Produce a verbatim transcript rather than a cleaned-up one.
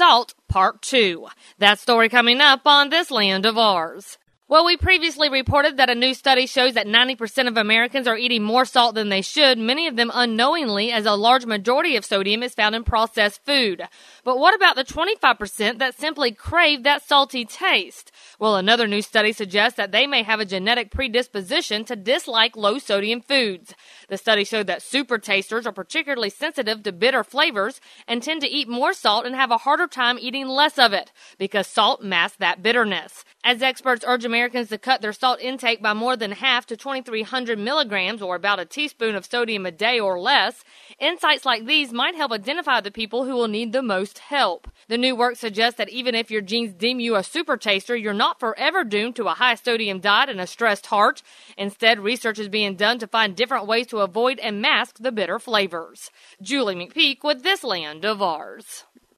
Salt, Part two. That story coming up on This Land of Ours. Well, we previously reported that a new study shows that ninety percent of Americans are eating more salt than they should, many of them unknowingly, as a large majority of sodium is found in processed food. But what about the twenty-five percent that simply crave that salty taste? Well, another new study suggests that they may have a genetic predisposition to dislike low-sodium foods. The study showed that super tasters are particularly sensitive to bitter flavors and tend to eat more salt and have a harder time eating less of it because salt masks that bitterness. As experts urge Americans to cut their salt intake by more than half to twenty-three hundred milligrams, or about a teaspoon of sodium a day or less, insights like these might help identify the people who will need the most help. The new work suggests that even if your genes deem you a super taster, you're not forever doomed to a high-sodium diet and a stressed heart. Instead, research is being done to find different ways to avoid and mask the bitter flavors. Julie McPeak with This Land of Ours.